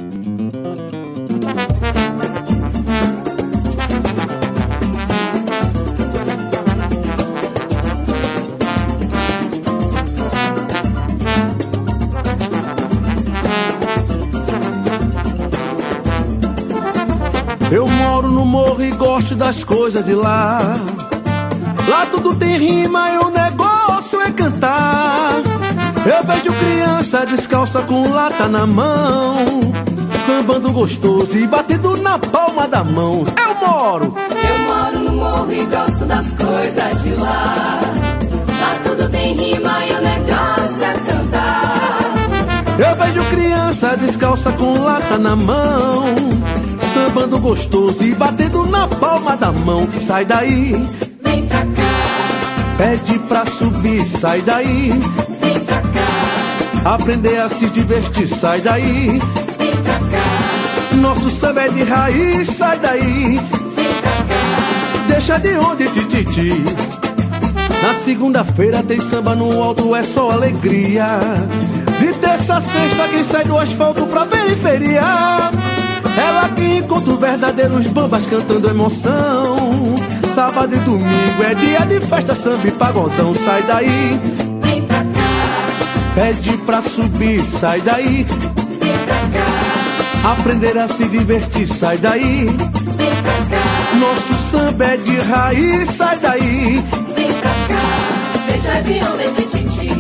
Eu moro no morro e gosto das coisas de lá. Lá tudo tem rima e o negócio é cantar. Eu vejo criança descalça com lata na mão, sambando gostoso e batendo na palma da mão. Eu moro no morro e gosto das coisas de lá. Lá tudo tem rima e o negócio é cantar. Eu vejo criança descalça com lata na mão, sambando gostoso e batendo na palma da mão. Sai daí, vem pra cá. Pede pra subir, sai daí. Vem pra cá. Aprender a se divertir, sai daí. Vem pra cá. Nosso samba é de raiz, sai daí. Vem pra cá. Deixa de onde, tititi. Na segunda-feira tem samba no alto, é só alegria. De terça a sexta quem sai do asfalto pra periferia. Ela que encontra verdadeiros bambas cantando emoção. Sábado e domingo é dia de festa, samba e pagodão. Sai daí, vem pra cá. Pede pra subir, sai daí. Vem pra cá. Aprender a se divertir, sai daí. Vem pra cá. Nosso samba é de raiz, sai daí. Vem pra cá. Deixa de onda, tititi.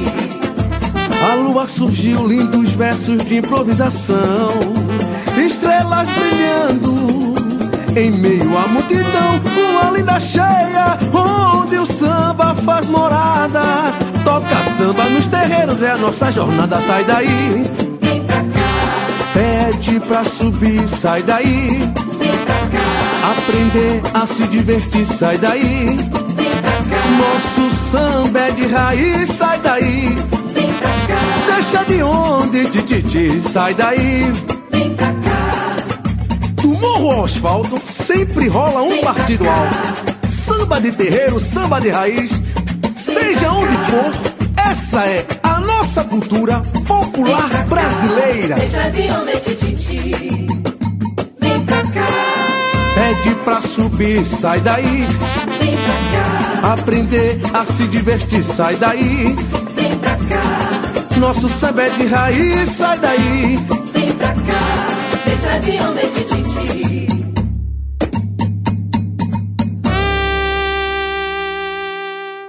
A lua surgiu, lindos versos de improvisação, estrelas brilhando em meio à multidão. Uma linda cheia, onde o samba faz morada. Toca samba nos terreiros, é a nossa jornada. Sai daí, vem pra cá. Pede pra subir, sai daí. Vem pra cá. Aprender a se divertir, sai daí. Vem pra cá. Nosso samba é de raiz, sai daí. Vem pra cá. Deixa de onde, tititi, sai daí. Vem pra cá. Do morro ao asfalto sempre rola um partido alto. Samba de terreiro, samba de raiz, seja onde for, essa é a nossa cultura popular brasileira. Deixa de onda, tititi. Vem pra cá. Pede pra subir, sai daí. Vem pra cá. Aprender a se divertir, sai daí. Vem pra cá. Nosso samba é de raiz, sai daí. Vem pra cá. Deixa de onda, tititi.